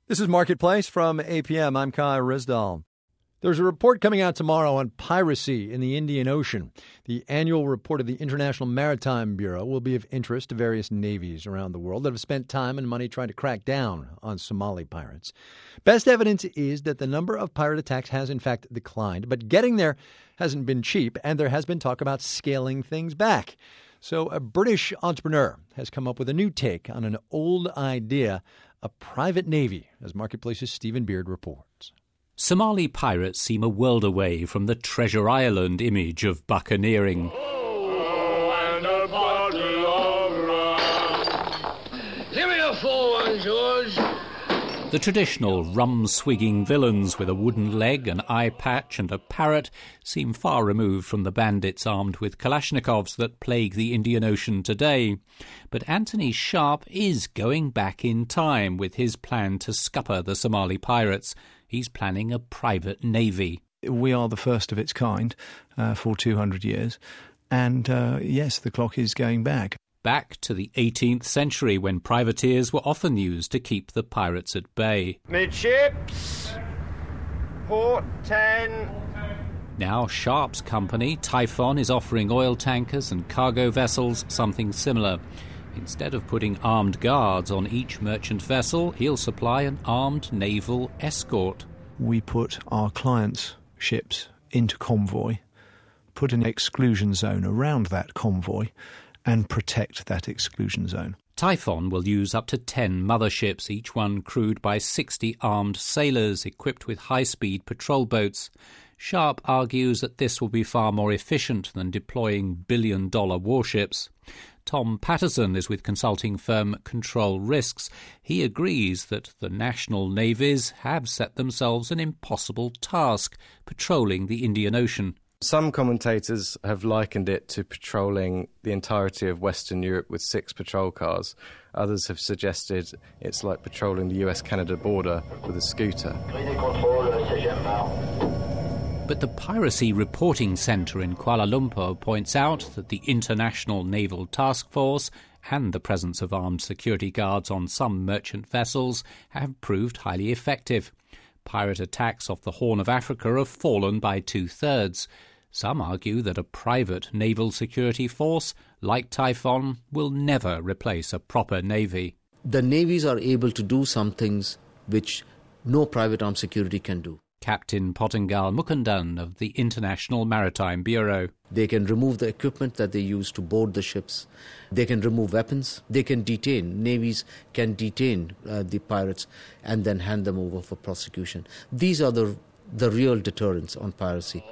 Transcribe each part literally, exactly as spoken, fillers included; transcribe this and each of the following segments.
This is Marketplace from A P M. I'm Kai Rizdal. There's a report coming out tomorrow on piracy in the Indian Ocean. The annual report of the International Maritime Bureau will be of interest to various navies around the world that have spent time and money trying to crack down on Somali pirates. Best evidence is that the number of pirate attacks has in fact declined, but getting there hasn't been cheap, and there has been talk about scaling things back. So a British entrepreneur has come up with a new take on an old idea, a private navy, as Marketplace's Stephen Beard reports. Somali pirates seem a world away from the Treasure Island image of buccaneering. Oh, and a bottle of rum. Give me a full one, George. The traditional rum-swigging villains with a wooden leg, an eye patch and a parrot seem far removed from the bandits armed with Kalashnikovs that plague the Indian Ocean today. But Anthony Sharp is going back in time with his plan to scupper the Somali pirates. He's planning a private navy. We are the first of its kind uh, for two hundred years. And, uh, yes, the clock is going back. Back to the eighteenth century, when privateers were often used to keep the pirates at bay. Midships, port ten. Now Sharp's company, Typhon, is offering oil tankers and cargo vessels something similar. Instead of putting armed guards on each merchant vessel, he'll supply an armed naval escort. We put our clients' ships into convoy, put an exclusion zone around that convoy, and protect that exclusion zone. Typhon will use up to ten motherships, each one crewed by sixty armed sailors equipped with high-speed patrol boats. Sharp argues that this will be far more efficient than deploying billion-dollar warships. Tom Patterson is with consulting firm Control Risks. He agrees that the national navies have set themselves an impossible task, patrolling the Indian Ocean. Some commentators have likened it to patrolling the entirety of Western Europe with six patrol cars. Others have suggested it's like patrolling the U S Canada border with a scooter. But the Piracy Reporting Centre in Kuala Lumpur points out that the International Naval Task Force and the presence of armed security guards on some merchant vessels have proved highly effective. Pirate attacks off the Horn of Africa have fallen by two-thirds. Some argue that a private naval security force, like Typhon, will never replace a proper navy. The navies are able to do some things which no private armed security can do. Captain Pottengal Mukundan of the International Maritime Bureau. They can remove the equipment that they use to board the ships. They can remove weapons. They can detain. Navies can detain uh, the pirates and then hand them over for prosecution. These are the the real deterrents on piracy.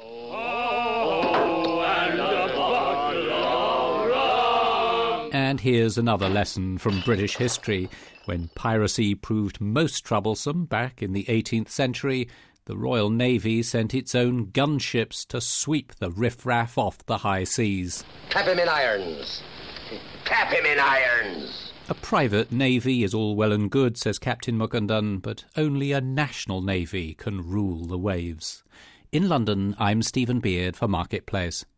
And here's another lesson from British history. When piracy proved most troublesome back in the eighteenth century, the Royal Navy sent its own gunships to sweep the riffraff off the high seas. Clap him in irons. Clap him in irons. A private navy is all well and good, says Captain Mukundan, but only a national navy can rule the waves. In London, I'm Stephen Beard for Marketplace.